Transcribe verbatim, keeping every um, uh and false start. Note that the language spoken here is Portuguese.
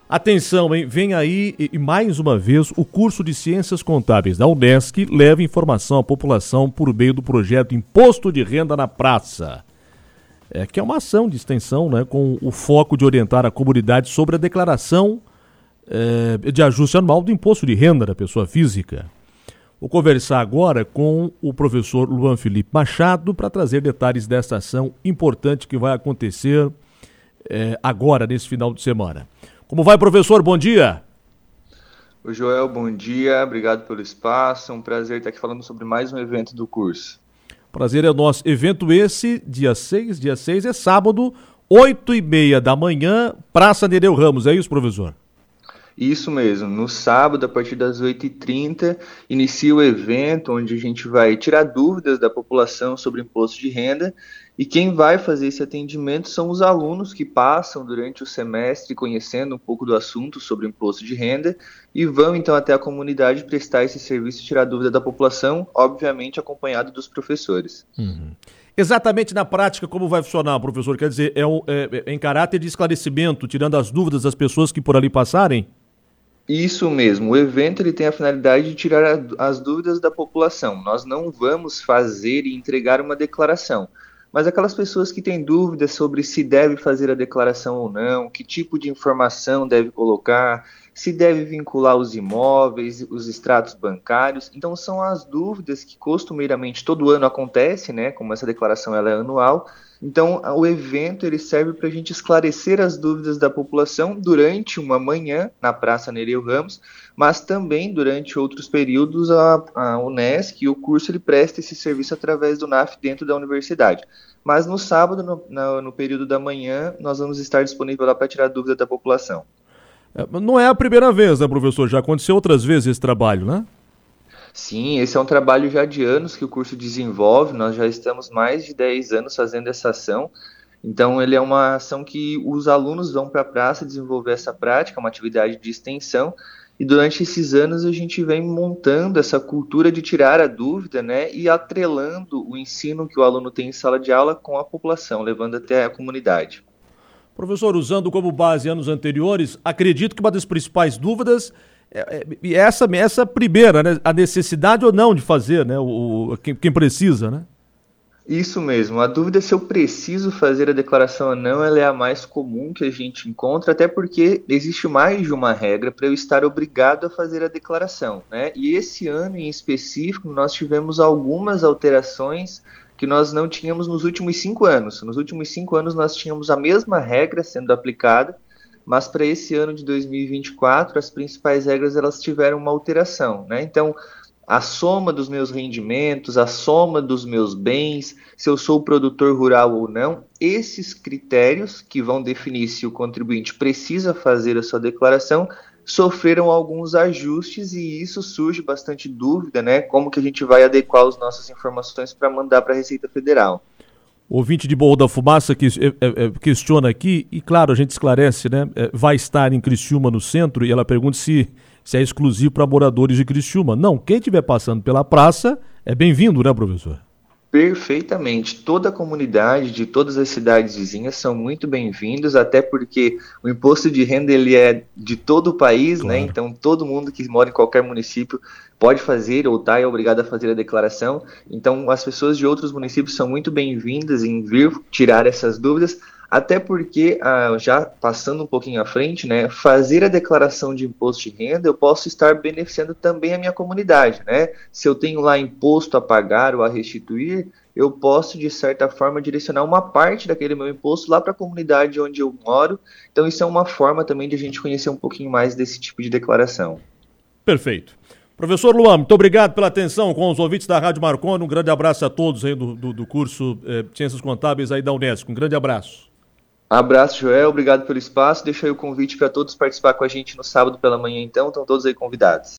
Atenção, hein? Vem aí e, e mais uma vez o curso de Ciências Contábeis da Unesc leva informação à população por meio do projeto Imposto de Renda na Praça. É, que é uma ação de extensão, né, com o foco de orientar a comunidade sobre a declaração é, de ajuste anual do imposto de renda da pessoa física. Vou conversar agora com o professor Luan Felipe Machado para trazer detalhes dessa ação importante que vai acontecer é, agora, nesse final de semana. Como vai, professor? Bom dia. Oi, Joel, bom dia. Obrigado pelo espaço. É um prazer estar aqui falando sobre mais um evento do curso. Prazer é nosso. Evento esse, dia seis, dia seis é sábado, oito e meia da manhã, Praça Nereu Ramos. É isso, professor? Isso mesmo. No sábado, a partir das oito e trinta, inicia o evento onde a gente vai tirar dúvidas da população sobre imposto de renda. E quem vai fazer esse atendimento são os alunos que passam durante o semestre conhecendo um pouco do assunto sobre imposto de renda e vão então até a comunidade prestar esse serviço e tirar dúvida da população, obviamente acompanhado dos professores. Uhum. Exatamente na prática como vai funcionar, professor? Quer dizer, é, um, é, é em caráter de esclarecimento, tirando as dúvidas das pessoas que por ali passarem? Isso mesmo, o evento ele tem a finalidade de tirar a, as dúvidas da população. Nós não vamos fazer e entregar uma declaração. Mas aquelas pessoas que têm dúvidas sobre se deve fazer a declaração ou não, que tipo de informação deve colocar, se deve vincular os imóveis, os extratos bancários. Então são as dúvidas que costumeiramente todo ano acontece, né? Como essa declaração ela é anual. Então o evento ele serve para a gente esclarecer as dúvidas da população durante uma manhã na Praça Nereu Ramos, mas também durante outros períodos a, a Unesc e o curso ele presta esse serviço através do N A F dentro da universidade. Mas no sábado, no, no, no período da manhã, nós vamos estar disponíveis lá para tirar dúvida da população. Não é a primeira vez, né, professor? Já aconteceu outras vezes esse trabalho, né? Sim, esse é um trabalho já de anos que o curso desenvolve, nós já estamos mais de dez anos fazendo essa ação, então ele é uma ação que os alunos vão para a praça desenvolver essa prática, uma atividade de extensão, e durante esses anos a gente vem montando essa cultura de tirar a dúvida, né, e atrelando o ensino que o aluno tem em sala de aula com a população, levando até a comunidade. Professor, usando como base anos anteriores, acredito que uma das principais dúvidas é, é essa, essa primeira, né? A necessidade ou não de fazer, né? O, o, quem, quem precisa, né? Isso mesmo, a dúvida se eu preciso fazer a declaração ou não, ela é a mais comum que a gente encontra, até porque existe mais de uma regra para eu estar obrigado a fazer a declaração, né? E esse ano em específico nós tivemos algumas alterações que nós não tínhamos nos últimos cinco anos. Nos últimos cinco anos nós tínhamos a mesma regra sendo aplicada, mas para esse ano de dois mil e vinte e quatro as principais regras elas tiveram uma alteração, né? Então, a soma dos meus rendimentos, a soma dos meus bens, se eu sou produtor rural ou não, esses critérios que vão definir se o contribuinte precisa fazer a sua declaração, sofreram alguns ajustes e isso surge bastante dúvida, né? Como que a gente vai adequar as nossas informações para mandar para a Receita Federal. O ouvinte de Morro da Fumaça que, é, é, questiona aqui, e claro, a gente esclarece, né? É, vai estar em Criciúma, no centro, e ela pergunta se, se é exclusivo para moradores de Criciúma. Não, quem estiver passando pela praça é bem-vindo, né, professor? Perfeitamente. Toda a comunidade de todas as cidades vizinhas são muito bem-vindos, até porque o imposto de renda ele é de todo o país, claro, né? Então todo mundo que mora em qualquer município pode fazer ou está é obrigado a fazer a declaração. Então as pessoas de outros municípios são muito bem-vindas em vir tirar essas dúvidas, até porque, ah, já passando um pouquinho à frente, né, fazer a declaração de imposto de renda, eu posso estar beneficiando também a minha comunidade, né? Se eu tenho lá imposto a pagar ou a restituir, eu posso, de certa forma, direcionar uma parte daquele meu imposto lá para a comunidade onde eu moro. Então isso é uma forma também de a gente conhecer um pouquinho mais desse tipo de declaração. Perfeito. Professor Luan, muito obrigado pela atenção com os ouvintes da Rádio Marconi. Um grande abraço a todos aí do, do, do curso eh, Ciências Contábeis aí da Unesc. Um grande abraço. Abraço, Joel. Obrigado pelo espaço. Deixa aí o convite para todos participar com a gente no sábado pela manhã, então. Estão todos aí convidados.